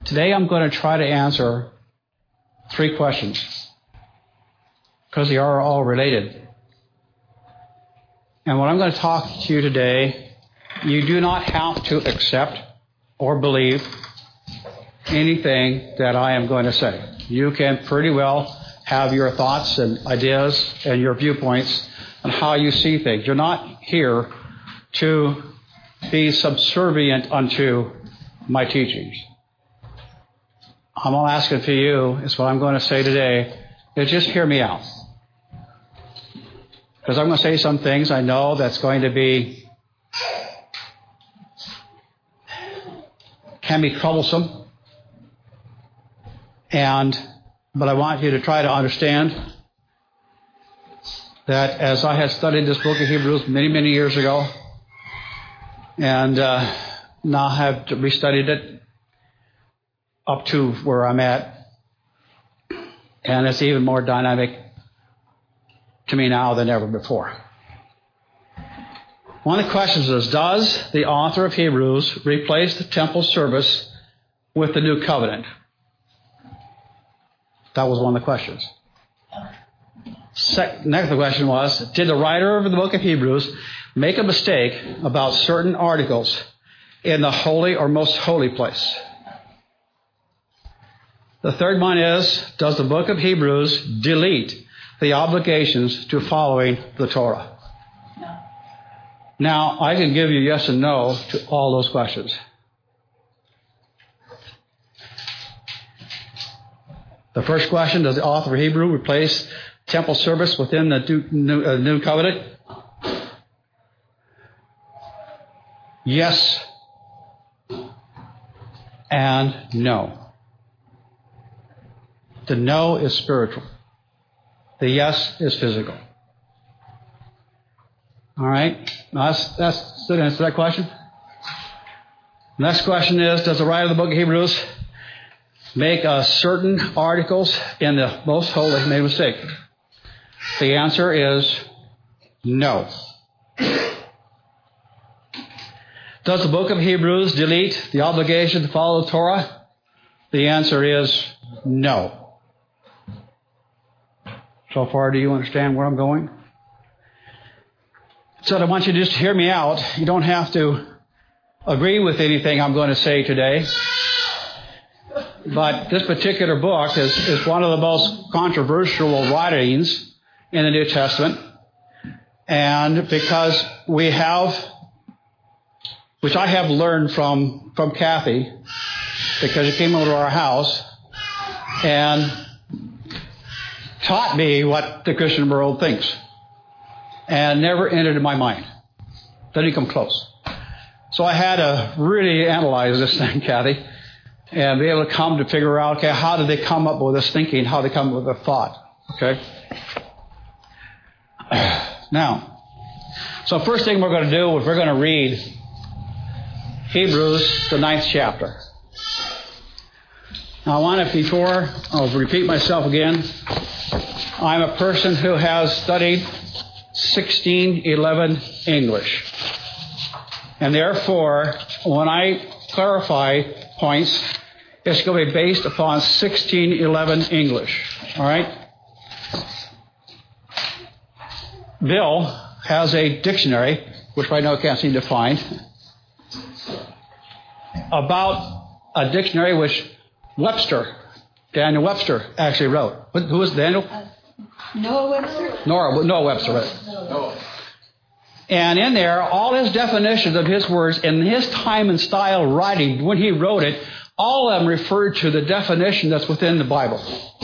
Today I'm going to try to answer 3 questions because they are all related. And when I'm going to talk to you today, you do not have to accept or believe anything that I am going to say. You can pretty well have your thoughts and ideas and your viewpoints on how you see things. You're not here to be subservient unto my teachings. I'm all asking for you, is what I'm going to say today, is just hear me out. Because I'm going to say some things I know that's going to be, can be troublesome. But I want you to try to understand that as I had studied this book of Hebrews many, many years ago, and now have restudied it up to where I'm at, and it's even more dynamic to me now than ever before. One of the questions is, does the author of Hebrews replace the temple service with the new covenant? That was one of the questions. Next question was, did the writer of the book of Hebrews make a mistake about certain articles in the holy or most holy place? The third one is, does the book of Hebrews delete the obligations to following the Torah? No. Now, I can give you yes and no to all those questions. The first question, does the author of Hebrew replace temple service within the new covenant? Yes and no. The no is spiritual. The yes is physical. All right? Now that's the answer to that question. Next question is, does the writer of the book of Hebrews make certain articles in the most holy made a mistake? The answer is no. Does the book of Hebrews delete the obligation to follow the Torah? The answer is no. So far, do you understand where I'm going? So I want you to just hear me out. You don't have to agree with anything I'm going to say today. But this particular book is one of the most controversial writings in the New Testament. And because we have, which I have learned from Kathy, because she came over to our house and taught me what the Christian world thinks. And never entered in my mind. Didn't come close. So I had to really analyze this thing, Kathy, and be able to come to figure out, okay, how did they come up with this thinking? How did they come up with a thought? Okay? Now, so first thing we're going to do is we're going to read Hebrews, the 9th chapter. Now, I want to, before I'll repeat myself again, I'm a person who has studied 1611 English. And therefore, when I clarify points, it's going to be based upon 1611 English. All right? Bill has a dictionary, which right now I can't seem to find, about a dictionary which Daniel Webster actually wrote. Who was Daniel? Noah Webster? Noah Webster, right? Noah. And in there, all his definitions of his words in his time and style writing, when he wrote it, all of them referred to the definition that's within the Bible.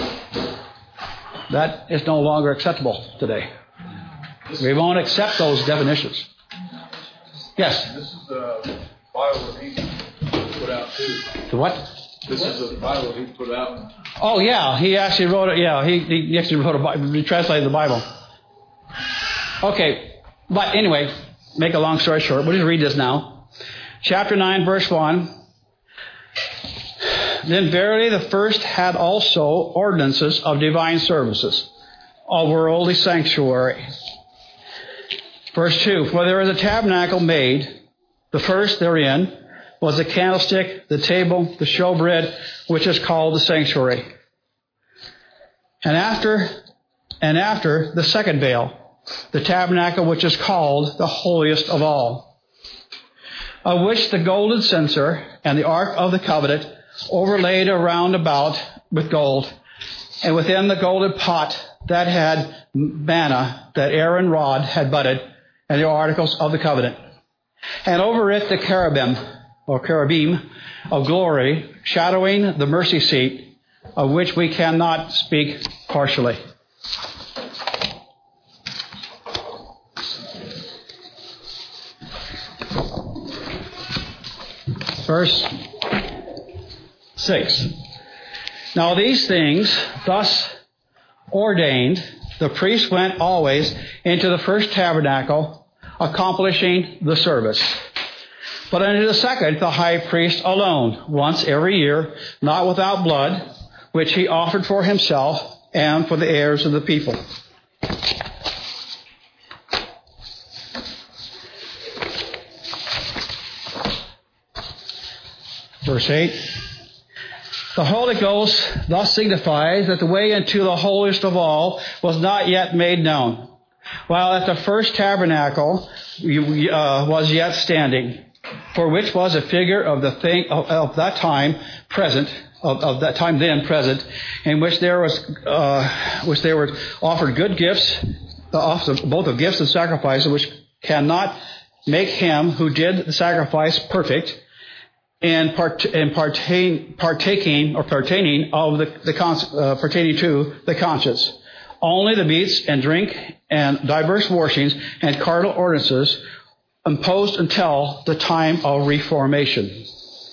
That is no longer acceptable today. We won't accept those definitions. Yes? This is the Bible that he put out too. The what? This is the Bible he put out. Oh, yeah. He actually wrote it. Yeah, he actually wrote a Bible. He translated the Bible. Okay. But anyway, make a long story short, we'll just read this now. Chapter 9, verse 1. Then verily the first had also ordinances of divine services, a worldly sanctuary. Verse 2. For there is a tabernacle made, the first therein, was the candlestick, the table, the showbread, which is called the sanctuary. And after the second veil, the tabernacle, which is called the holiest of all, of which the golden censer and the ark of the covenant overlaid around about with gold, and within the golden pot that had manna that Aaron's rod had budded, and the articles of the covenant. And over it the cherubim of glory, shadowing the mercy seat, of which we cannot speak partially. Verse 6. Now these things, thus ordained, the priest went always into the first tabernacle, accomplishing the service. But unto the second, the high priest alone, once every year, not without blood, which he offered for himself and for the heirs of the people. Verse 8. The Holy Ghost thus signifies that the way into the holiest of all was not yet made known, while at the first tabernacle was yet standing, for which was a figure of the thing of that time present, of that time then present, in which there were offered good gifts, both of gifts and sacrifices, which cannot make him who did the sacrifice perfect, and pertaining to the conscience. Only the meats and drink and diverse washings and cardinal ordinances imposed until the time of Reformation.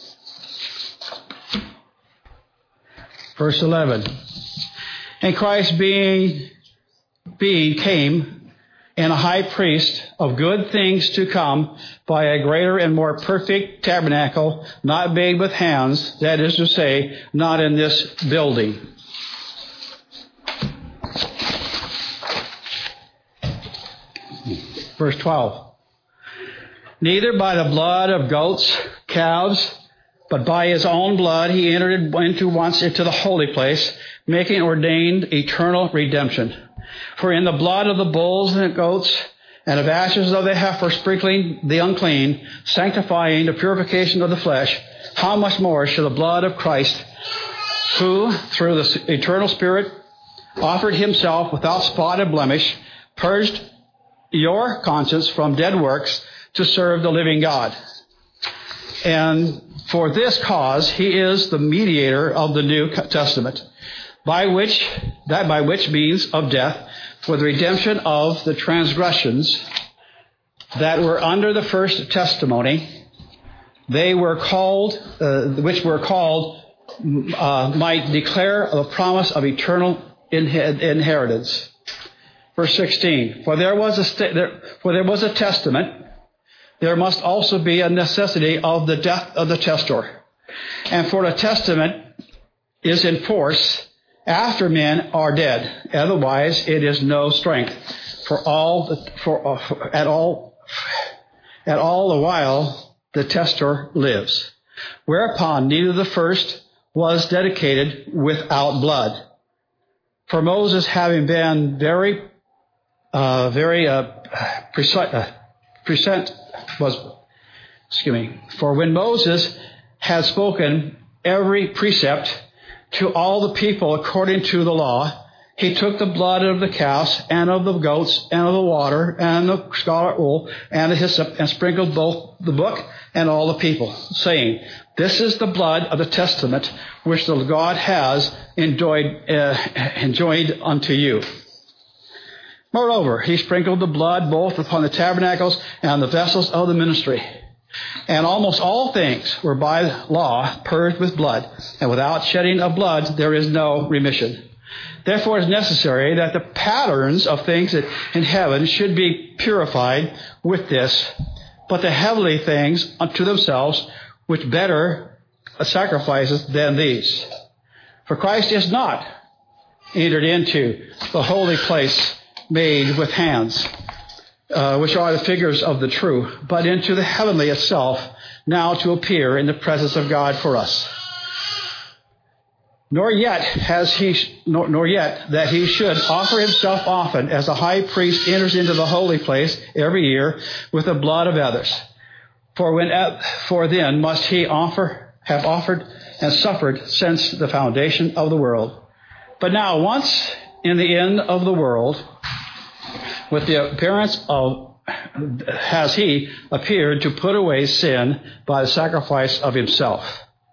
Verse 11. And Christ being came and a high priest of good things to come by a greater and more perfect tabernacle, not made with hands, that is to say, not in this building. Verse 12. Neither by the blood of goats, calves, but by his own blood he entered once into the holy place, making ordained eternal redemption. For in the blood of the bulls and the goats and of ashes of the heifer sprinkling the unclean, sanctifying the purification of the flesh, how much more shall the blood of Christ, who through the eternal Spirit offered himself without spot or blemish, purged your conscience from dead works to serve the living God. And for this cause he is the mediator of the New Testament, by which means of death, for the redemption of the transgressions that were under the first testimony, they were called, might declare the promise of eternal inheritance. Verse 16. For there was a testament, there must also be a necessity of the death of the testator. And for the testament is in force after men are dead. Otherwise, it is no strength. At all the while the testator lives. Whereupon neither the first was dedicated without blood. For Moses, having been For when Moses had spoken every precept to all the people according to the law, he took the blood of the calves and of the goats and of the water and the scarlet wool and the hyssop and sprinkled both the book and all the people, saying, This is the blood of the testament which the God has enjoined unto you. Moreover, he sprinkled the blood both upon the tabernacles and the vessels of the ministry. And almost all things were by law purged with blood, and without shedding of blood there is no remission. Therefore it is necessary that the patterns of things in heaven should be purified with this, but the heavenly things unto themselves, which better sacrifices than these. For Christ is not entered into the holy place made with hands, which are the figures of the true, but into the heavenly itself, now to appear in the presence of God for us. Nor yet that he should offer himself often, as a high priest enters into the holy place every year with the blood of others. For then must he have offered and suffered since the foundation of the world. But now, once in the end of the world, with the appearance of, has he appeared to put away sin by the sacrifice of himself.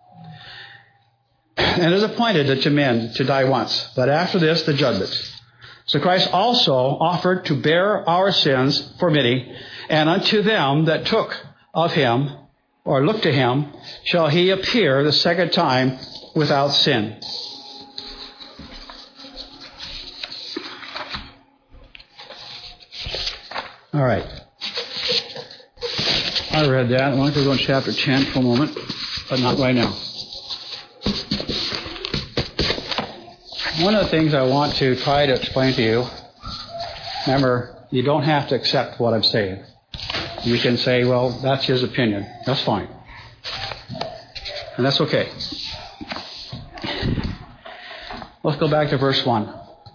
And is appointed to men to die once, but after this the judgment. So Christ also offered to bear our sins for many, and unto them that took of him, or look to him, shall he appear the second time without sin. All right. I read that. I want to go in chapter 10 for a moment, but not right now. One of the things I want to try to explain to you, remember, you don't have to accept what I'm saying. You can say, well, that's his opinion. That's fine. And that's okay. Let's go back to verse 1.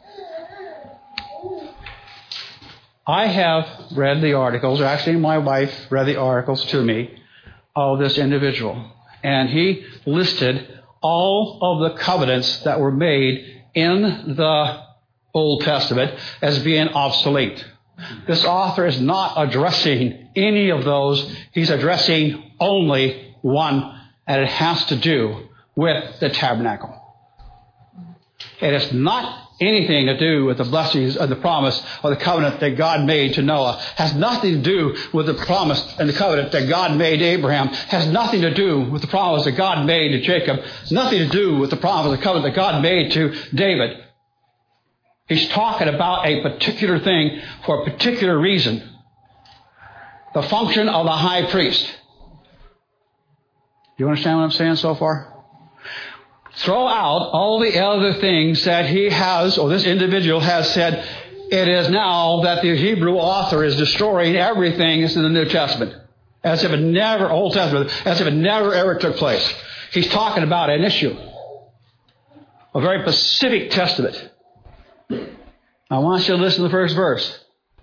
I have read the articles, or actually my wife read the articles to me of this individual. And he listed all of the covenants that were made in the Old Testament as being obsolete. This author is not addressing any of those. He's addressing only one, and it has to do with the tabernacle. It has not anything to do with the blessings of the promise or the covenant that God made to Noah. Has nothing to do with the promise and the covenant that God made to Abraham. Has nothing to do with the promise that God made to Jacob. Nothing to do with the promise and the covenant that God made to David. He's talking about a particular thing for a particular reason. The function of the high priest. Do you understand what I'm saying so far? Throw out all the other things that he has, or this individual has said, it is now that the Hebrew author is destroying everything that's in the New Testament. As if it never, Old Testament, as if it never ever took place. He's talking about an issue. A very specific testament. I want you to listen to the first verse.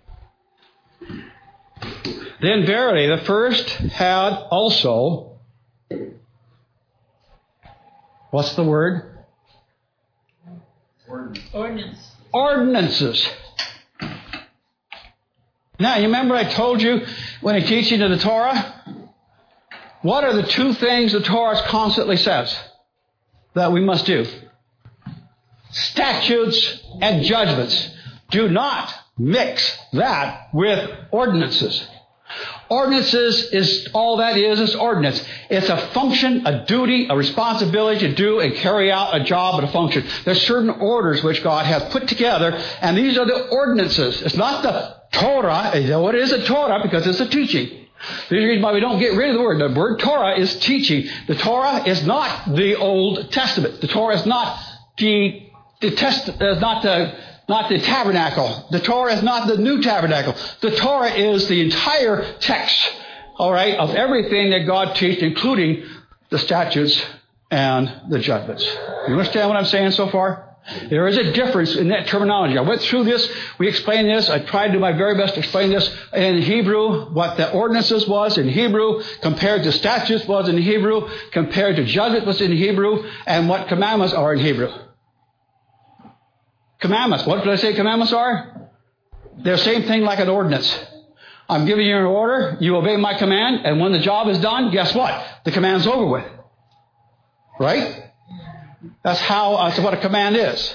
Then verily the first had also... What's the word? Ordinances. Now, you remember I told you when I teach you the Torah? What are the two things the Torah constantly says that we must do? Statutes and judgments. Do not mix that with ordinances. Ordinances is all that is ordinance. It's a function, a duty, a responsibility to do and carry out a job and a function. There's certain orders which God has put together, and these are the ordinances. It's not the Torah. What is a Torah? Because it's a teaching. There's a reason why we don't get rid of the word. The word Torah is teaching. The Torah is not the Old Testament. The Torah is not not the tabernacle. The Torah is not the new tabernacle. The Torah is the entire text, all right, of everything that God teaches, including the statutes and the judgments. You understand what I'm saying so far? There is a difference in that terminology. I went through this. We explained this. I tried to do my very best to explain this in Hebrew, what the ordinances was in Hebrew, compared to statutes was in Hebrew, compared to judgment was in Hebrew, and what commandments are in Hebrew. Commandments. What did I say commandments are? They're the same thing like an ordinance. I'm giving you an order. You obey my command. And when the job is done, guess what? The command's over with. Right? That's what a command is.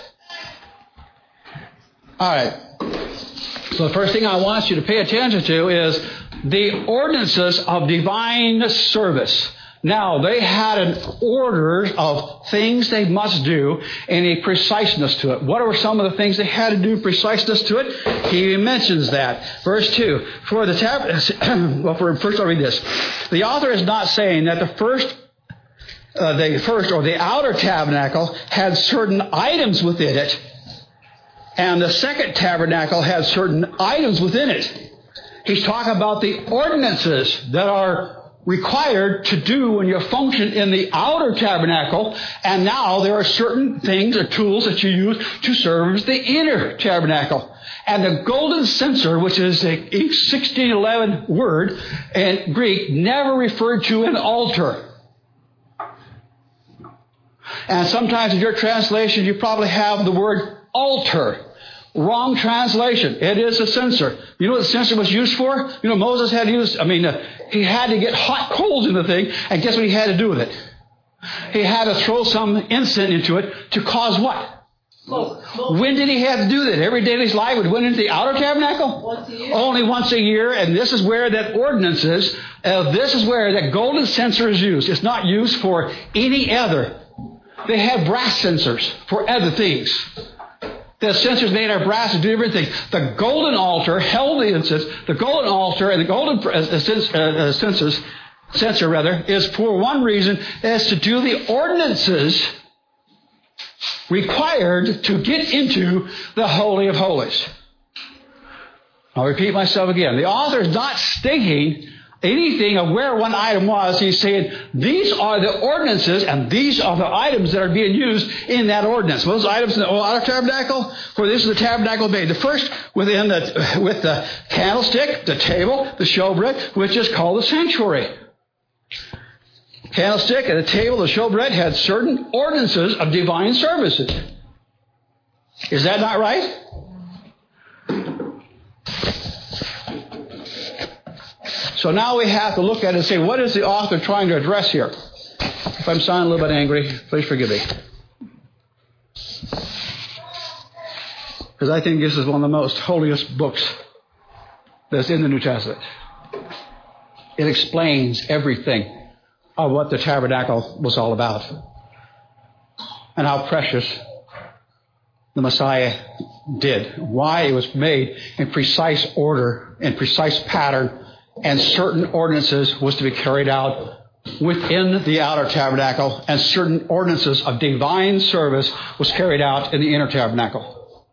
All right. So the first thing I want you to pay attention to is the ordinances of divine service. Now, they had an order of things they must do and a preciseness to it. What are some of the things they had to do, preciseness to it? He mentions that. Verse 2. First I'll read this. The author is not saying that the first or the outer tabernacle had certain items within it, and the second tabernacle had certain items within it. He's talking about the ordinances that are required to do when you function in the outer tabernacle, and now there are certain things or tools that you use to serve as the inner tabernacle. And the golden censer, which is a 1611 word in Greek, never referred to an altar. And sometimes in your translation, you probably have the word altar. Wrong translation. It is a censer. You know what the censer was used for? You know, Moses had used, he had to get hot coals in the thing, and guess what he had to do with it? He had to throw some incense into it to cause what? Smoke. When did he have to do that? Every day of his life would went into the outer tabernacle? Once a year. Only once a year, and this is where that ordinance is. This is where that golden censer is used. It's not used for any other. They have brass censers for other things. The censers made out of brass to do different things. The golden altar held the incense. The golden altar and the golden censer is for one reason, is to do the ordinances required to get into the Holy of Holies. I'll repeat myself again. The author is not stating anything of where one item was. He's saying these are the ordinances and these are the items that are being used in that ordinance. Those items in the outer tabernacle, for this is the tabernacle made. The first with the candlestick, the table, the showbread, which is called the sanctuary. Candlestick and the table, the showbread had certain ordinances of divine services. Is that not right? So now we have to look at it and say, what is the author trying to address here? If I'm sounding a little bit angry, please forgive me. Because I think this is one of the most holiest books that's in the New Testament. It explains everything of what the tabernacle was all about. And how precious the Messiah did. Why it was made in precise order, in precise pattern, and certain ordinances was to be carried out within the outer tabernacle, and certain ordinances of divine service was carried out in the inner tabernacle.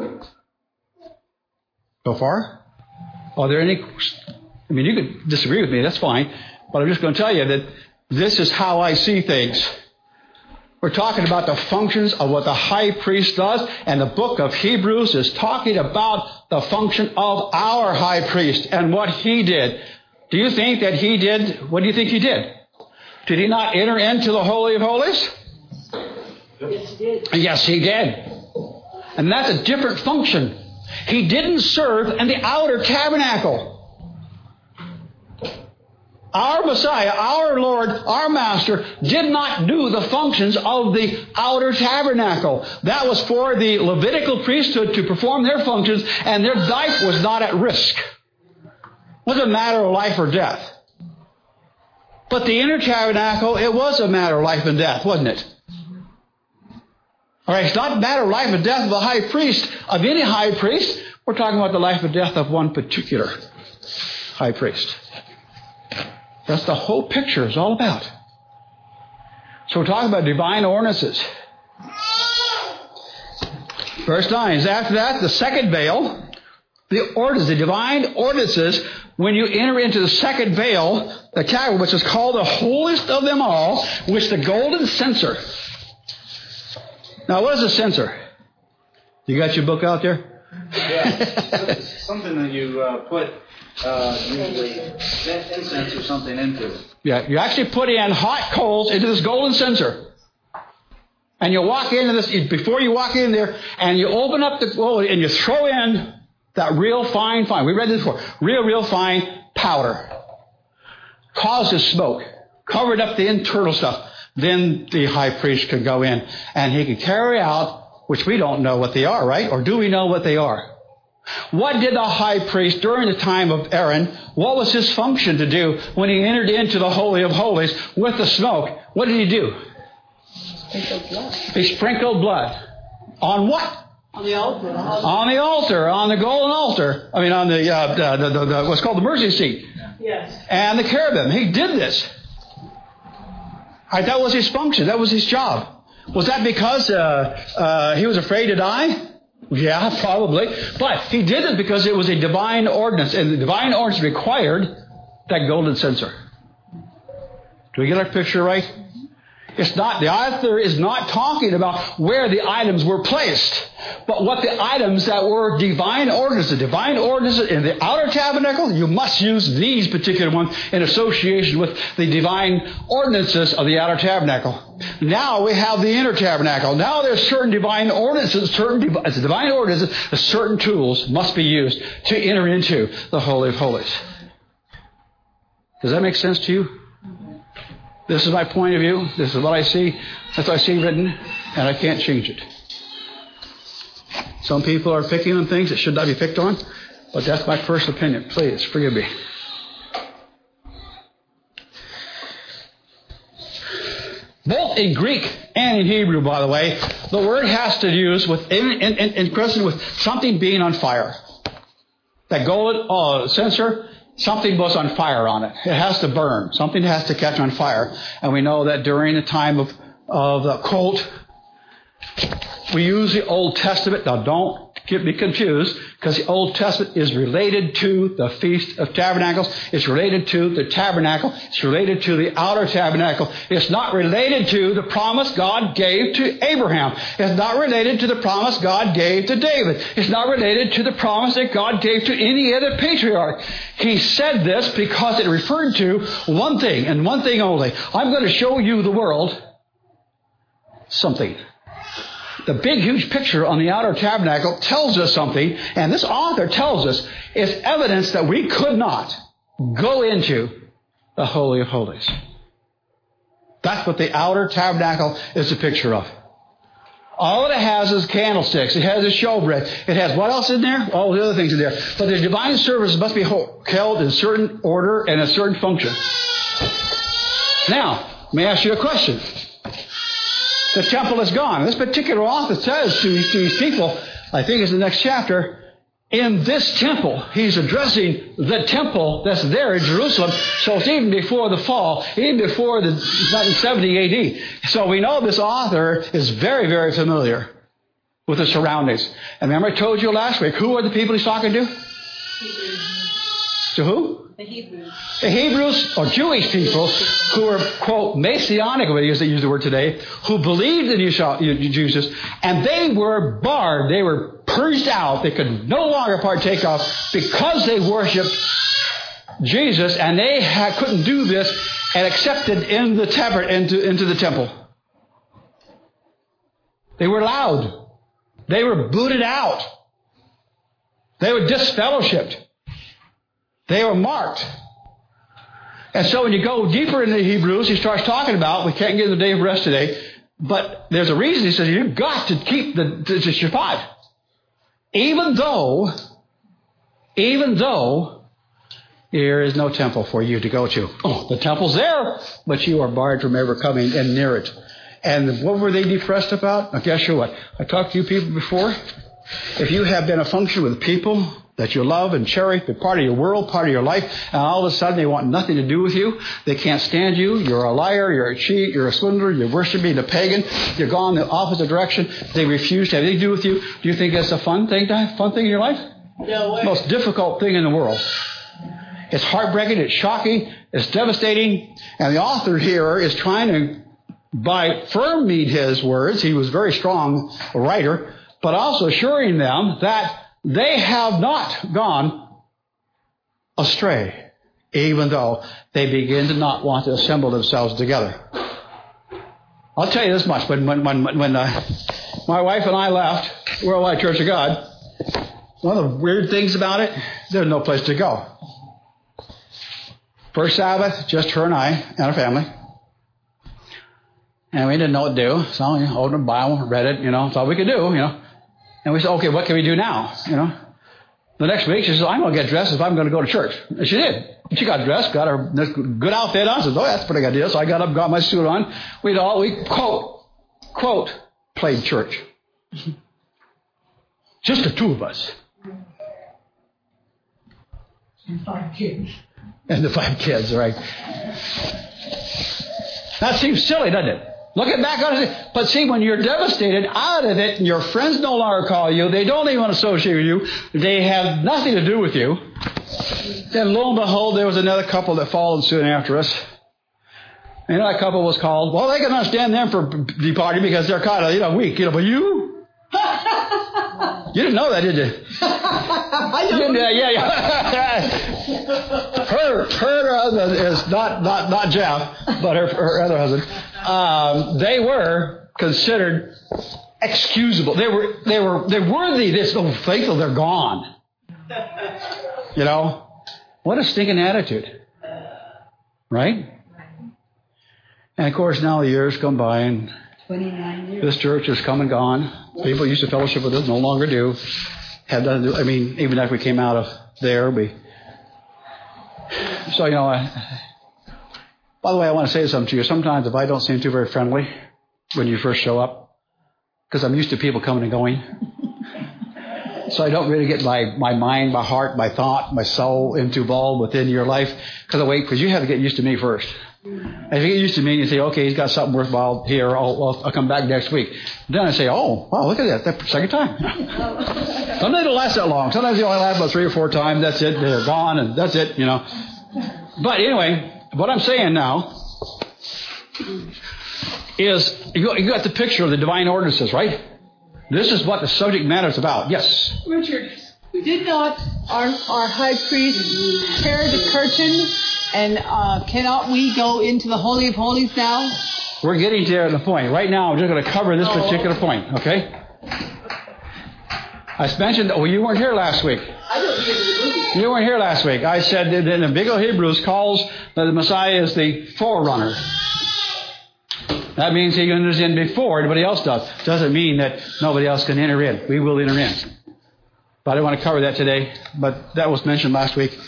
So far? Are there any... you could disagree with me, that's fine, but I'm just going to tell you that this is how I see things. We're talking about the functions of what the high priest does, and the book of Hebrews is talking about the function of our high priest and what he did. Do you think that he did? What do you think he did? Did he not enter into the Holy of Holies? Yes, he did. Yes, he did. And that's a different function. He didn't serve in the outer tabernacle. Our Messiah, our Lord, our Master, did not do the functions of the outer tabernacle. That was for the Levitical priesthood to perform their functions, and their life was not at risk. It wasn't a matter of life or death. But the inner tabernacle, it was a matter of life and death, wasn't it? All right, it's not a matter of life and death of a high priest, of any high priest. We're talking about the life and death of one particular high priest. That's the whole picture is all about. So we're talking about divine ordinances. Verse 9 is after that, the second veil, the divine ordinances, when you enter into the second veil, the tabernacle, which is called the holiest of them all, which the golden censer. Now, what is a censer? You got your book out there? Yeah, something that you put usually incense or something into. Yeah, you actually put in hot coals into this golden censer. And you walk into this, before you walk in there, and you open up the bowl and you throw in that real fine, we read this before, real fine powder. Causes smoke. Covered up the internal stuff. Then the high priest could go in and he could carry out, which we don't know what they are, right? Or do we know what they are? What did the high priest during the time of Aaron, what was his function to do when he entered into the Holy of Holies with the smoke? What did he do? Sprinkled blood. He sprinkled blood. On what? On the altar. On the altar, on the golden altar. I mean, on the what's called the mercy seat. Yes. And the cherubim. He did this. Right, that was his function. That was his job. Was that because he was afraid to die? Yeah, probably. But he did it because it was a divine ordinance. And the divine ordinance required that golden censer. Do we get our picture right? It's not, the author is not talking about where the items were placed, but what the items that were divine ordinances. The divine ordinances in the outer tabernacle, you must use these particular ones in association with the divine ordinances of the outer tabernacle. Now we have the inner tabernacle. Now there's certain divine ordinances, certain tools must be used to enter into the Holy of Holies. Does that make sense to you? This is my point of view. This is what I see. That's what I see written, and I can't change it. Some people are picking on things that should not be picked on, but that's my first opinion. Please, forgive me. Both in Greek and in Hebrew, by the way, the word has to use with in question with something being on fire. That gold censer, something was on fire on it. It has to burn. Something has to catch on fire. And we know that during the time of the cult, we use the Old Testament. Now, don't be confused, because the Old Testament is related to the Feast of Tabernacles. It's related to the tabernacle. It's related to the outer tabernacle. It's not related to the promise God gave to Abraham. It's not related to the promise God gave to David. It's not related to the promise that God gave to any other patriarch. He said this because it referred to one thing, and one thing only. I'm going to show you the world something. The big, huge picture on the outer tabernacle tells us something, and this author tells us it's evidence that we could not go into the Holy of Holies. That's what the outer tabernacle is a picture of. All it has is candlesticks. It has a showbread. It has what else in there? All the other things in there. But the divine service must be held in a certain order and a certain function. Now, let me ask you a question. The temple is gone. This particular author says to these people, I think it's the next chapter, in this temple, he's addressing the temple that's there in Jerusalem. So it's even before the fall, even before the 70 AD. So we know this author is very, very familiar with the surroundings. And remember I told you last week, who are the people he's talking to? To who? The Hebrews. The Hebrews, or Jewish people, who were, quote, Messianic, as they use the word today, who believed in Jesus, and they were barred, they were purged out, they could no longer partake of, because they worshipped Jesus, and they couldn't do this and accepted in the into the temple. They were allowed. They were booted out. They were disfellowshipped. They were marked. And so when you go deeper into Hebrews, he starts talking about, we can't get the day of rest today, but there's a reason. He says you've got to keep the Shabbat. Even though there is no temple for you to go to. Oh, the temple's there, but you are barred from ever coming and near it. And what were they depressed about? Now, guess what? I talked to you people before. If you have been a function with people that you love and cherish, they're part of your world, part of your life, and all of a sudden they want nothing to do with you. They can't stand you. You're a liar. You're a cheat. You're a swindler. You're worshiping a pagan. You're gone the opposite direction. They refuse to have anything to do with you. Do you think that's a fun thing in your life? No way. Most difficult thing in the world. It's heartbreaking. It's shocking. It's devastating. And the author here is trying to, by firm his words, he was a very strong writer, but also assuring them that they have not gone astray, even though they begin to not want to assemble themselves together. I'll tell you this much. When my wife and I left Worldwide Church of God, one of the weird things about it, there's no place to go. First Sabbath, just her and I and our family. And we didn't know what to do. So, opened the Bible, read it, that's all we could do, And we said, okay, what can we do now? The next week, she says, I'm going to get dressed if I'm going to go to church. And she did. She got dressed, got her good outfit on. Says, oh, that's a pretty good idea. So I got up, got my suit on. We quote, played church. Just the two of us. And 5 kids. And the 5 kids, right. That seems silly, doesn't it? Looking back on it, but see, when you're devastated out of it, and your friends no longer call you, they don't even associate with you, they have nothing to do with you, then lo and behold, there was another couple that followed soon after us. And that couple was called. Well, they can understand them for departing because they're kind of, weak. But you? You didn't know that, did you? I don't. Yeah. Her husband is not Jeff, but her other husband. They were considered excusable. They're worthy. They're so faithful. They're gone. What a stinking attitude, right? And of course, now the years come by, and 29 years. this church has come and gone. People used to fellowship with us, no longer do. Had nothing to do. Even after we came out of there, So, by the way, I want to say something to you. Sometimes if I don't seem too very friendly when you first show up, because I'm used to people coming and going, so I don't really get my mind, my heart, my thought, my soul involved within your life, because you have to get used to me first. And if you get used to me and you say, okay, he's got something worthwhile here, I'll come back next week. Then I say, oh, wow, look at that. That's the second time. Sometimes they don't last that long. Sometimes they only last about 3 or 4 times. That's it. They're gone, and that's it, But anyway, what I'm saying now is you got the picture of the divine ordinances, right? This is what the subject matter is about. Yes? Richard, did not our high priest tear the curtain, and cannot we go into the Holy of Holies now? We're getting to the point. Right now, I'm just going to cover this particular point, okay? I mentioned, you weren't here last week. I don't hear the movie. You weren't here last week. I said that in the Big O Hebrews calls the Messiah as the forerunner. That means he enters in before anybody else does. Doesn't mean that nobody else can enter in. We will enter in. But I don't want to cover that today. But that was mentioned last week.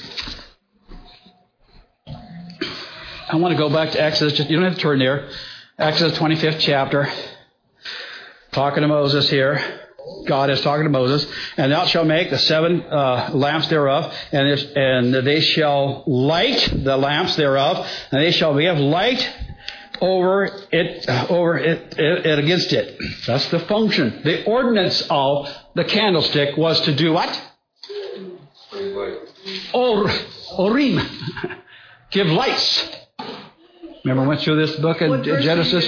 I want to go back to Exodus. You don't have to turn there. Exodus 25th chapter. Talking to Moses here. God is talking to Moses. And thou shalt make the 7 lamps thereof, and they shall light the lamps thereof, and they shall be of light over it against it. That's the function. The ordinance of the candlestick was to do what? Orim. Give lights. Remember, I went through this book in Genesis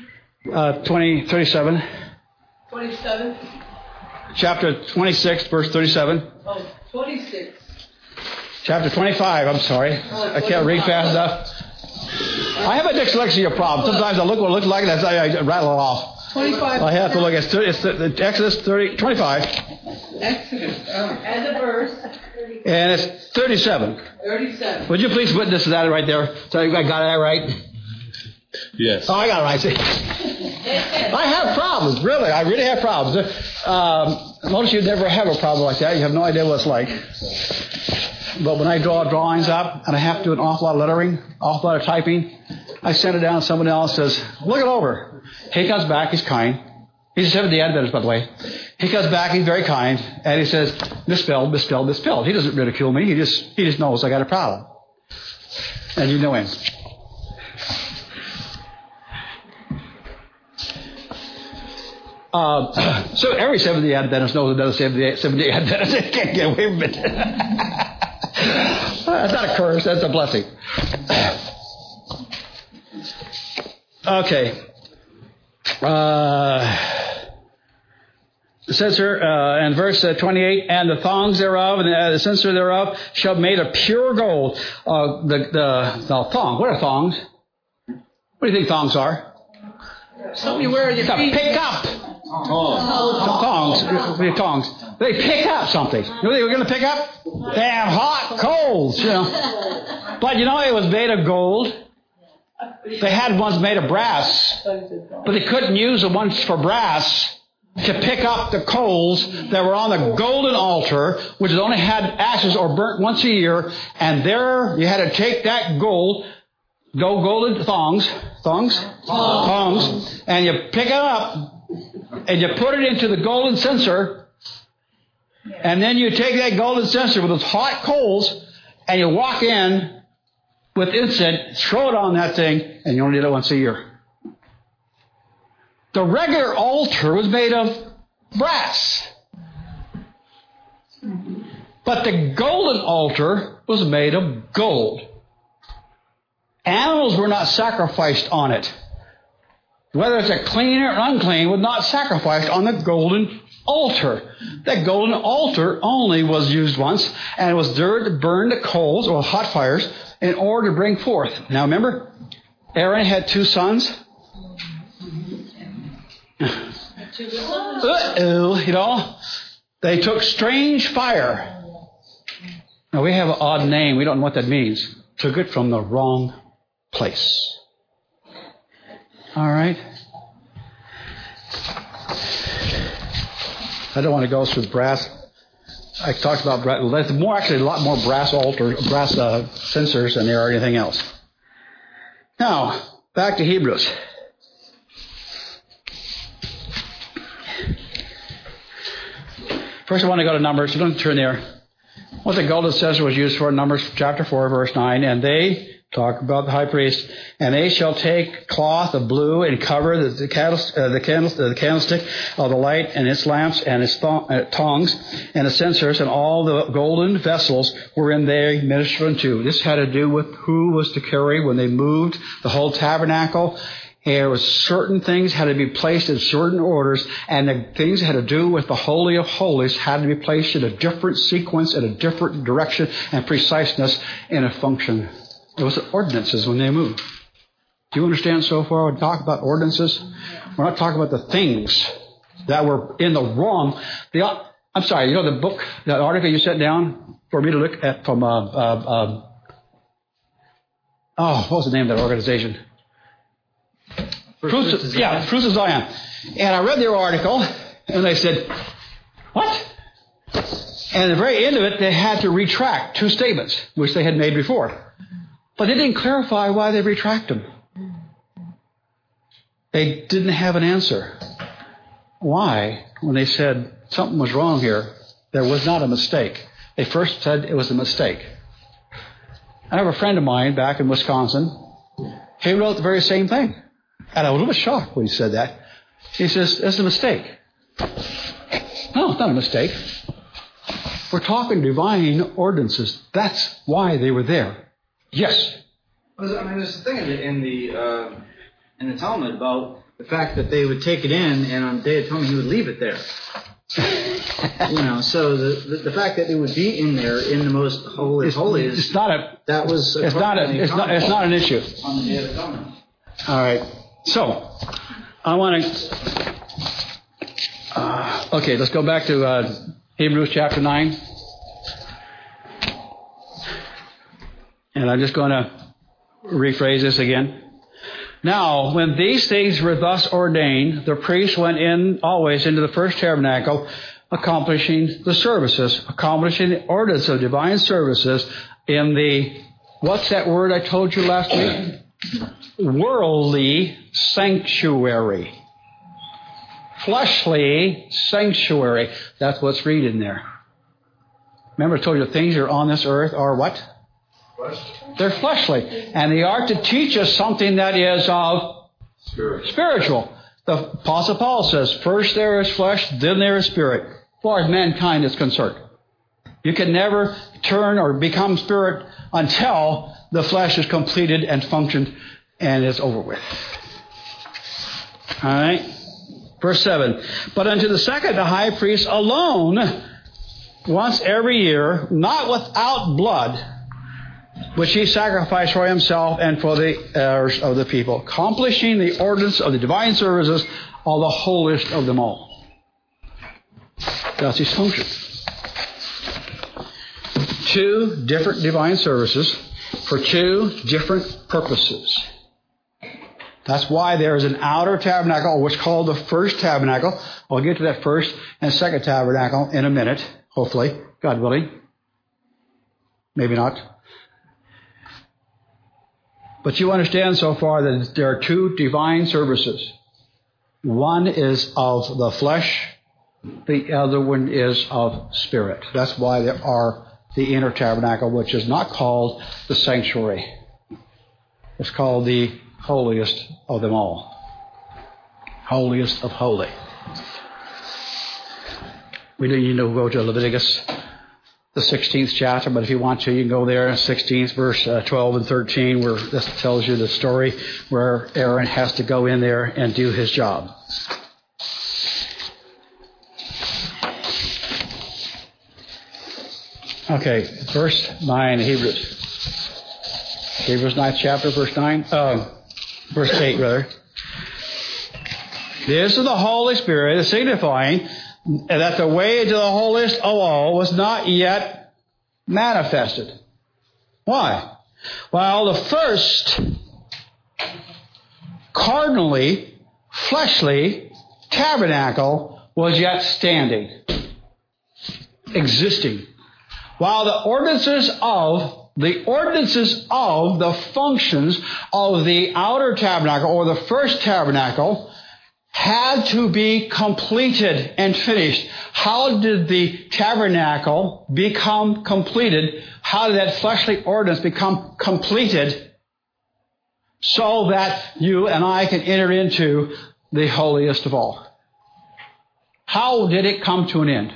37. 27? Chapter 26, verse 37. Oh, 26. Chapter 25, I'm sorry. I can't read fast enough. I have a dyslexia problem. Sometimes I look what it looks like and I rattle it off. 25. I have to look. It's Exodus 25. Exodus. And the verse. And it's 37. 37. Would you please witness that right there? So I got that right? Yes. Oh, I got it right. See? I have problems, really. I really have problems. Most of you never have a problem like that. You have no idea what it's like. But when I draw drawings up and I have to do an awful lot of lettering, awful lot of typing, I send it down and someone else says, look it over. He comes back, he's kind. He's a Seventh-day Adventist, by the way. He comes back, he's very kind, and he says, misspelled. He doesn't ridicule me. He just knows I got a problem. And you know him. So every Seventh-day Adventist knows another Seventh-day Adventist. They can't get away from it. That's not a curse. That's a blessing. Okay. It says here in verse 28, and the thongs thereof and the censer thereof shall be made of pure gold. The thong. What are thongs? What do you think thongs are? Something you wear on your feet. To pick up. Tongs. They pick up something. You know what they were going to pick up? Damn hot coals, But it was made of gold. They had ones made of brass, but they couldn't use the ones for brass to pick up the coals that were on the golden altar, which only had ashes or burnt once a year. And there you had to take that golden thongs, and you pick it up. And you put it into the golden censer, and then you take that golden censer with those hot coals, and you walk in with incense, throw it on that thing, and you only did it once a year. The regular altar was made of brass. But the golden altar was made of gold. Animals were not sacrificed on it. Whether it's a clean or unclean was not sacrificed on the golden altar. That golden altar only was used once, and it was there to burn the coals or hot fires in order to bring forth. Now remember, Aaron had 2 sons. They took strange fire. Now we have an odd name. We don't know what that means. Took it from the wrong place. All right. I don't want to go through brass. I talked about brass. There's a lot more brass censers than there are anything else. Now, back to Hebrews. First, I want to go to Numbers. You don't turn there. What the golden censer was used for in Numbers chapter 4, verse 9. And they talk about the high priest. And they shall take cloth of blue and cover the candlestick of the light and its lamps and its tongs and the censers and all the golden vessels wherein they ministered unto. This had to do with who was to carry when they moved the whole tabernacle. There was certain things had to be placed in certain orders, and the things that had to do with the Holy of Holies had to be placed in a different sequence, in a different direction and preciseness in a function. It was ordinances when they moved. Do you understand so far when we talk about ordinances? We're not talking about the things that were in the wrong. I'm sorry, you know the book, that article you set down for me to look at from, what was the name of that organization? Truth of Zion. And I read their article, and they said, what? And at the very end of it, they had to retract 2 statements, which they had made before. But they didn't clarify why they retracted them. They didn't have an answer. Why? When they said something was wrong here, there was not a mistake. They first said it was a mistake. I have a friend of mine back in Wisconsin. He wrote the very same thing. And I was a little bit shocked when he said that. He says, it's a mistake. No, it's not a mistake. We're talking divine ordinances. That's why they were there. Yes. I mean, there's a thing in the Talmud about the fact that they would take it in, and on the Day of Atonement, he would leave it there. So the fact that it would be in there in the most holy of holies, it's not an issue on the Day of Atonement. All right. So I want to. Okay, let's go back to Hebrews chapter 9, and I'm just going to rephrase this again. Now, when these things were thus ordained, the priest went in always into the first tabernacle, accomplishing the services, accomplishing the ordinance of divine services in the, what's that word I told you last week? Worldly sanctuary. Fleshly sanctuary. That's what's read in there. Remember I told you the things that are on this earth are what? They're fleshly. And they are to teach us something that is of spiritual. The Apostle Paul says, first there is flesh, then there is spirit, as far as mankind is concerned. You can never turn or become spirit until the flesh is completed and functioned and is over with. All right? Verse 7. But unto the second, the high priest alone, once every year, not without blood, which he sacrificed for himself and for the heirs of the people, accomplishing the ordinance of the divine services of the holiest of them all. That's his function. 2 different divine services for 2 different purposes. That's why there is an outer tabernacle, what's called the first tabernacle. I'll get to that first and second tabernacle in a minute, hopefully, God willing. Maybe not. But you understand so far that there are 2 divine services. One is of the flesh, the other one is of spirit. That's why there are the inner tabernacle, which is not called the sanctuary. It's called the holiest of them all. Holiest of holy. We need to go to Leviticus the 16th chapter, but if you want to, you can go there, 16th, verse 12 and 13, where this tells you the story where Aaron has to go in there and do his job. Okay, verse 9, Hebrews. Hebrews 9th chapter, verse 9. Verse 8, rather. This is the Holy Spirit, signifying that the way to the holiest of all was not yet manifested. Why? While the first cardinally, fleshly tabernacle was yet standing, existing. While the ordinances of the functions of the outer tabernacle, or the first tabernacle, had to be completed and finished. How did the tabernacle become completed? How did that fleshly ordinance become completed so that you and I can enter into the holiest of all? How did it come to an end?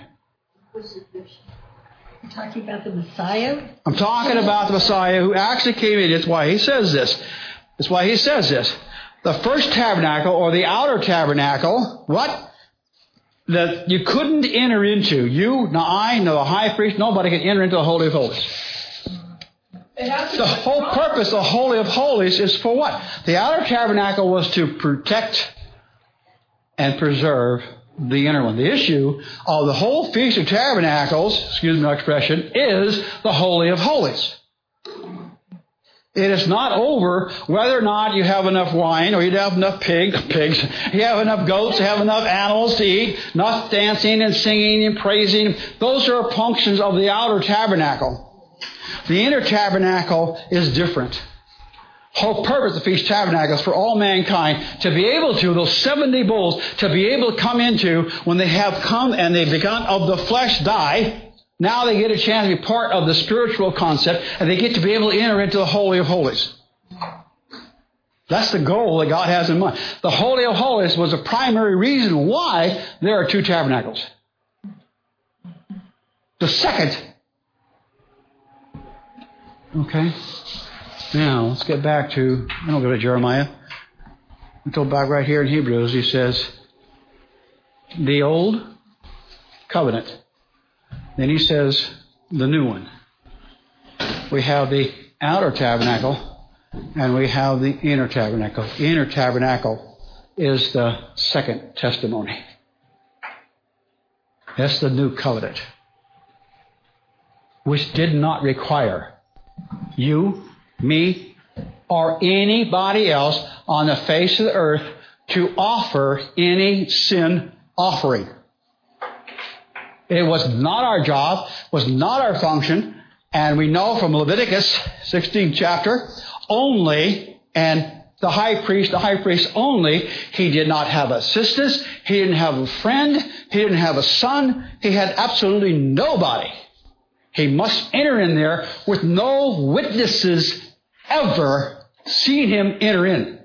You're talking about the Messiah? I'm talking about the Messiah who actually came in. That's why he says this. That's why he says this. The first tabernacle, or the outer tabernacle, what? That you couldn't enter into. You, nor I, nor the high priest, nobody could enter into the Holy of Holies. The whole purpose of the Holy of Holies is for what? The outer tabernacle was to protect and preserve the inner one. The issue of the whole Feast of Tabernacles, excuse my expression, is the Holy of Holies. It is not over whether or not you have enough wine, or you have enough pigs, you have enough goats, you have enough animals to eat, enough dancing and singing and praising. Those are functions of the outer tabernacle. The inner tabernacle is different. Whole purpose of the Feast of Tabernacles for all mankind to be able to, those 70 bulls, to be able to come into when they have come and they've begun of the flesh die. Now they get a chance to be part of the spiritual concept, and they get to be able to enter into the Holy of Holies. That's the goal that God has in mind. The Holy of Holies was the primary reason why there are two tabernacles. The second. Okay. Now, let's get back to, I don't go to Jeremiah. Let's go back right here in Hebrews. He says, the old covenant. Then he says, the new one. We have the outer tabernacle, and we have the inner tabernacle. The inner tabernacle is the second testimony. That's the new covenant, which did not require you, me, or anybody else on the face of the earth to offer any sin offering. It was not our job, was not our function, and we know from Leviticus 16th chapter, only, and the high priest only, he did not have assistants, he didn't have a friend, he didn't have a son, he had absolutely nobody. He must enter in there with no witnesses ever seen him enter in.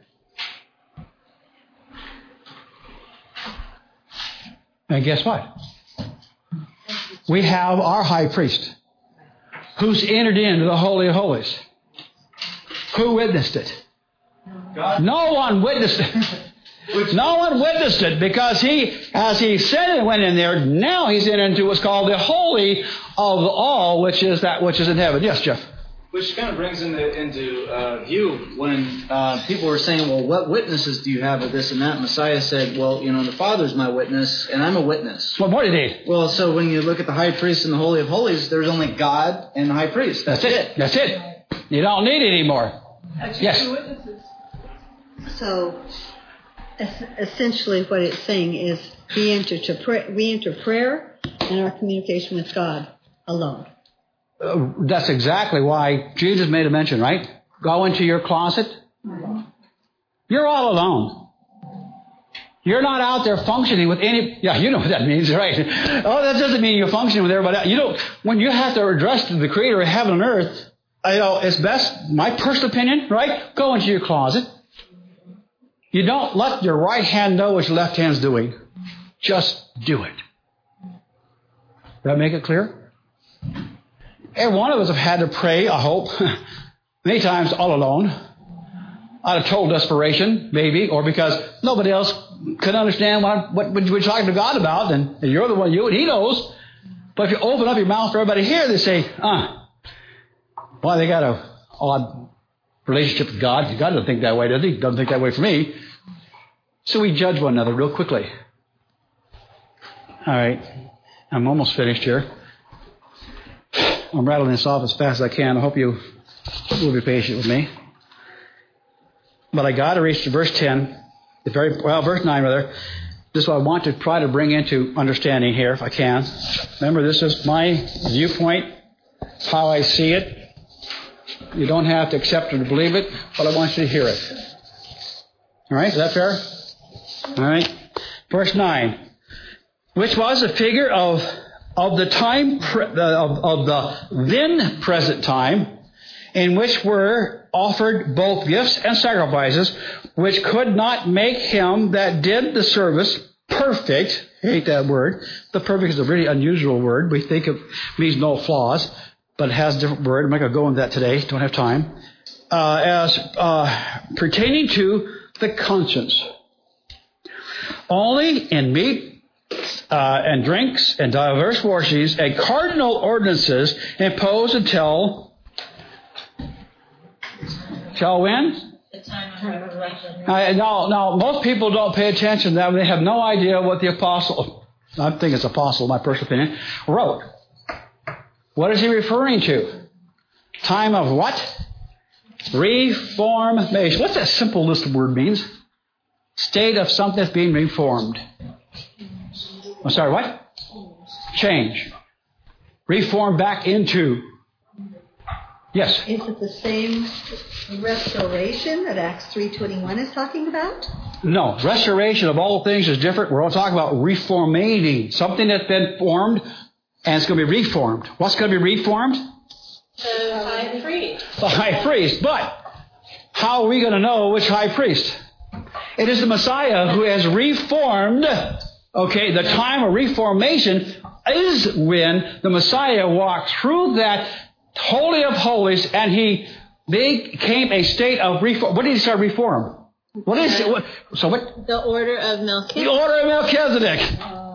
And guess what? We have our high priest who's entered into the Holy of Holies. Who witnessed it? God. No one witnessed it. No one witnessed it because he, as he said it went in there, now he's entered into what's called the Holy of all, which is that which is in heaven. Yes, Jeff? Which kind of brings into view when people were saying, well, what witnesses do you have of this and that? Messiah said, well, the Father's my witness, and I'm a witness. What more did he? Well, so when you look at the high priest and the Holy of Holies, there's only God and the high priest. That's it. That's it. You don't need it anymore. Yes. So, essentially what it's saying is we enter prayer and our communication with God alone. That's exactly why Jesus made a mention, right? Go into your closet. You're all alone. You're not out there functioning with any... Yeah, you know what that means, right? Oh, that doesn't mean you're functioning with everybody else. When you have to address the Creator of heaven and earth, it's best, my personal opinion, right? Go into your closet. You don't let your right hand know what your left hand's doing. Just do it. Does that make it clear? Every one of us have had to pray, I hope, many times all alone, out of total desperation, maybe, or because nobody else could understand what we're talking to God about, and you're the one, and He knows. But if you open up your mouth for everybody here, they say, well, they got an odd relationship with God. God doesn't think that way, does He? Doesn't think that way for me. So we judge one another real quickly. All right. I'm almost finished here. I'm rattling this off as fast as I can. I hope you will be patient with me. But I got to reach to verse 10, verse 9 rather. This is what I want to try to bring into understanding here, if I can. Remember, this is my viewpoint, how I see it. You don't have to accept it or believe it, but I want you to hear it. All right, is that fair? All right. Verse 9, which was a figure of the time, of the then present time, in which were offered both gifts and sacrifices, which could not make him that did the service perfect. I hate that word. The perfect is a really unusual word. We think it means no flaws, but it has a different word. I'm not going to go into that today. Don't have time. As pertaining to the conscience. Only in meat and drinks and diverse washings and cardinal ordinances imposed until when? The time of resurrection. No, most people don't pay attention to that. They have no idea what the apostle, I think it's apostle, my personal opinion, wrote. What is he referring to? Time of what? Reformation. What's that simple list of word means? State of something that's being reformed. I'm sorry, what? Change. Reform back into. Yes. Is it the same restoration that Acts 3:21 is talking about? No. Restoration of all things is different. We're all talking about reformating. Something that's been formed and it's going to be reformed. What's going to be reformed? The high priest. The high priest. But how are we going to know which high priest? It is the Messiah who has reformed. Okay, the time of reformation is when the Messiah walked through that Holy of Holies, and he became a state of reform. What did he start reform? What is it? What? The order of Melchizedek. The order of Melchizedek.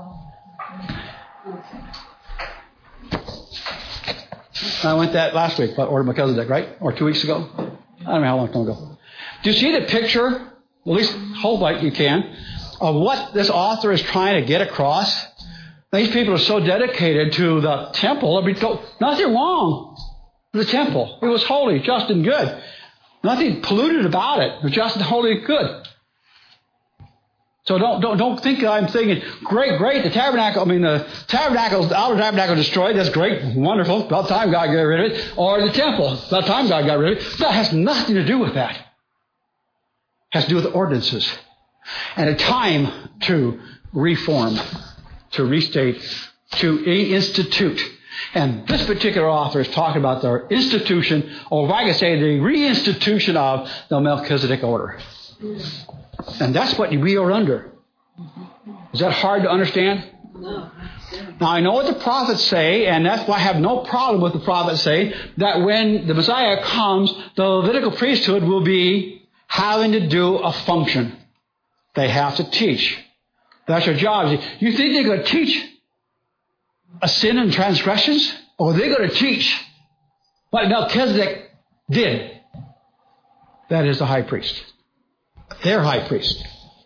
I went that last week, order of Melchizedek, right? Or 2 weeks ago? I don't know how long ago. Do you see the picture? At least hope like you can, of what this author is trying to get across. These people are so dedicated to the temple. Nothing wrong with the temple. It was holy, just, and good. Nothing polluted about it. It was just and holy and good. So don't think I'm thinking, great, the tabernacle, the outer tabernacle destroyed. That's great, wonderful. About time God got rid of it. Or the temple. About time God got rid of it. That has nothing to do with that. It has to do with the ordinances. And a time to reform, to restate, to institute. And this particular author is talking about the institution, or if I could say the reinstitution of the Melchizedek order. And that's what we are under. Is that hard to understand? No. Now, I know what the prophets say, and that's why I have no problem with the prophets say that when the Messiah comes, the Levitical priesthood will be having to do a function. They have to teach. That's their job. You think they're going to teach a sin and transgressions? Or they're going to teach what Melchizedek did? That is the high priest. Their high priest.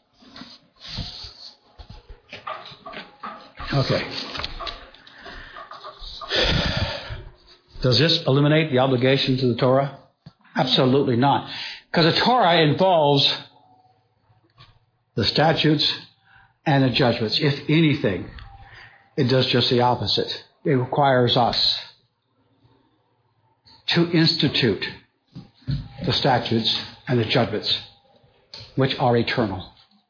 Okay. Does this eliminate the obligations of the Torah? Absolutely not. Because the Torah involves the statutes and the judgments. If anything, it does just the opposite. It requires us to institute the statutes and the judgments, which are eternal.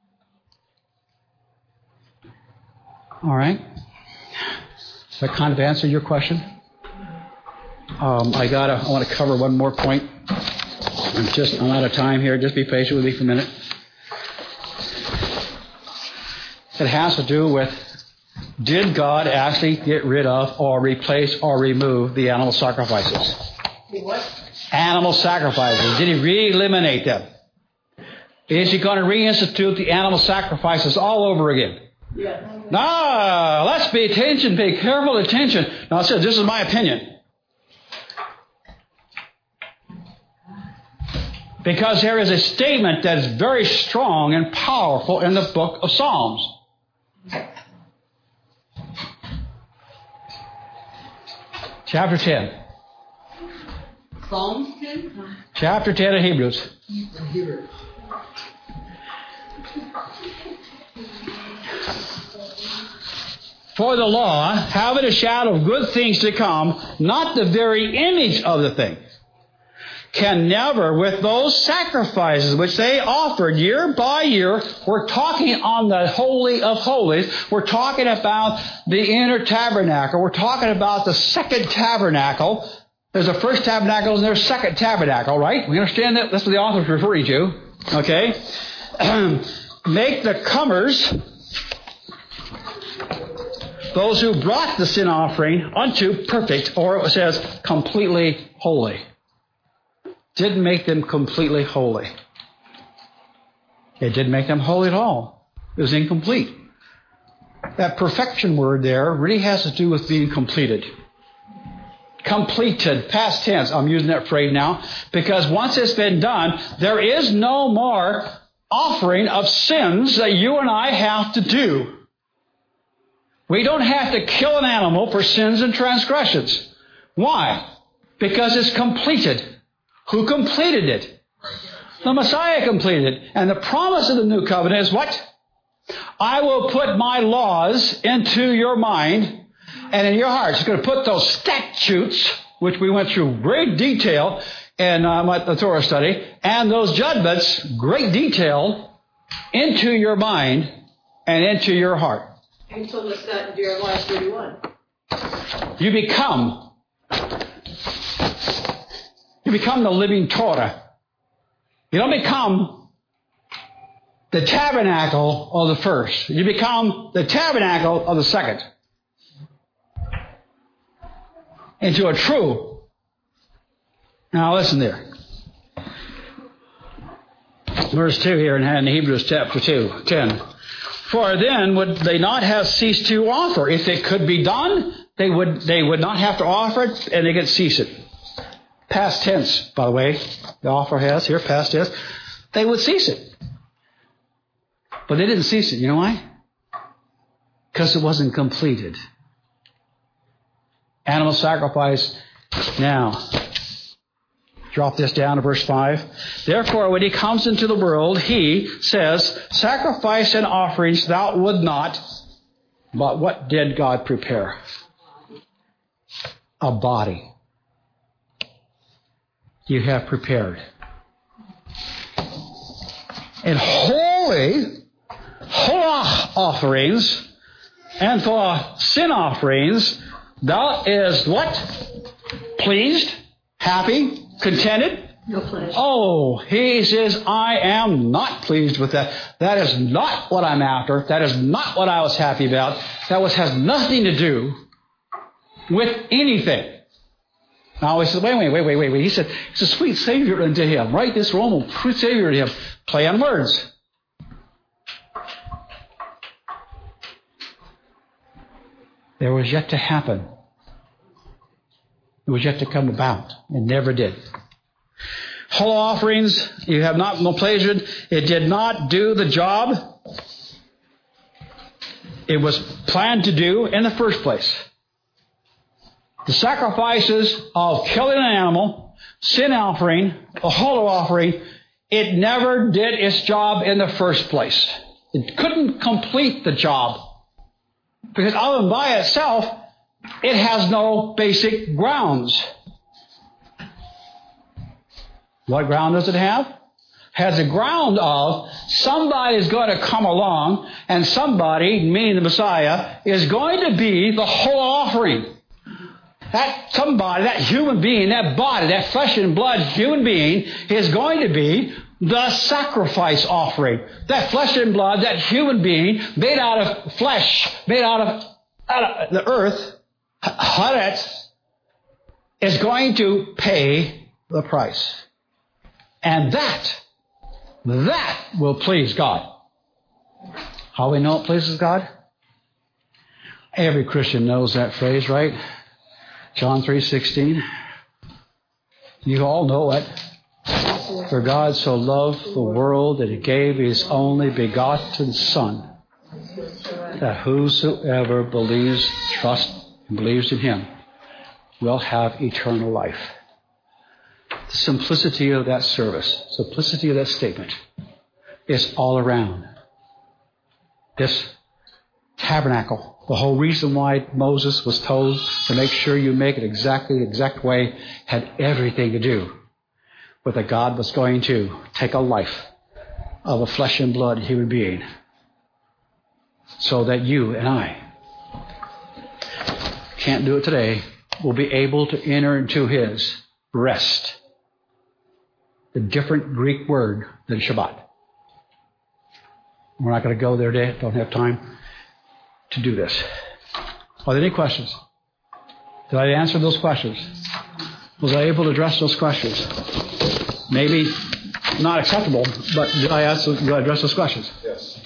All right? Does that kind of answer your question? I want to cover one more point. I'm out of time here. Just be patient with me for a minute. It has to do with did God actually get rid of or replace or remove the animal sacrifices? What? Animal sacrifices. Did He eliminate them? Is He going to reinstitute the animal sacrifices all over again? Yeah. No, let's pay careful attention. Now, this is my opinion. Because there is a statement that is very strong and powerful in the book of Psalms. Chapter 10. Psalms 10? Chapter 10 of Hebrews. For the law, having a shadow of good things to come, not the very image of the thing, can never, with those sacrifices which they offered year by year, we're talking on the Holy of Holies, we're talking about the inner tabernacle, we're talking about the second tabernacle. There's a first tabernacle and there's a second tabernacle, right? We understand that? That's what the author is referring to. Okay? Make the comers, those who brought the sin offering, unto perfect, or it says completely holy. Didn't make them completely holy. It didn't make them holy at all. It was incomplete. That perfection word there really has to do with being completed. Completed, past tense. I'm using that phrase now because once it's been done, there is no more offering of sins that you and I have to do. We don't have to kill an animal for sins and transgressions. Why? Because it's completed. Who completed it? The Messiah completed it. And the promise of the new covenant is what? I will put my laws into your mind and in your hearts. He's going to put those statutes, which we went through great detail in the Torah study, and those judgments, great detail, into your mind and into your heart. You told us that in Jeremiah 31. You become the living Torah. You don't become the tabernacle of the first. You become the tabernacle of the second. Into a true. Now listen there. Verse 2 here in Hebrews chapter 10. For then would they not have ceased to offer. If it could be done, they would not have to offer it, and they could cease it. Past tense, by the way. The offer has here, past tense. They would cease it. But they didn't cease it. You know why? Because it wasn't completed. Animal sacrifice. Now, drop this down to verse 5. Therefore, when he comes into the world, he says, sacrifice and offerings thou would not. But what did God prepare? A body. You have prepared. And holy offerings and for sin offerings, thou is what? Pleased? Happy? Contented? No pleasure. Oh, he says, I am not pleased with that. That is not what I'm after. That is not what I was happy about. That has nothing to do with anything. Now he says, wait. He said, it's a sweet Savior unto him. Right? This Roman sweet Savior to him. Play on words. There was yet to happen. It was yet to come about. It never did. Whole offerings, you have not no pleasure. It did not do the job it was planned to do in the first place. The sacrifices of killing an animal, sin offering, a whole offering, it never did its job in the first place. It couldn't complete the job. Because other than by itself, it has no basic grounds. What ground does it have? It has a ground of somebody is going to come along and somebody, meaning the Messiah, is going to be the whole offering. That somebody, that human being, that body, that flesh and blood human being is going to be the sacrifice offering. That flesh and blood, that human being made out of flesh, made out of the earth, Haaretz, is going to pay the price. And that will please God. How we know it pleases God? Every Christian knows that phrase, right? John 3:16. You all know it. For God so loved the world that He gave His only begotten Son, that whosoever believes, trusts, and believes in Him will have eternal life. The simplicity of that service, simplicity of that statement is all around this tabernacle. The whole reason why Moses was told to make sure you make it exactly the exact way had everything to do with that God was going to take a life of a flesh and blood human being so that you and I can't do it today, will be able to enter into His rest. The different Greek word than Shabbat. We're not going to go there today. Don't have time to do this. Are there any questions? Did I answer those questions? Was I able to address those questions? Maybe not acceptable, but did I address those questions? Yes.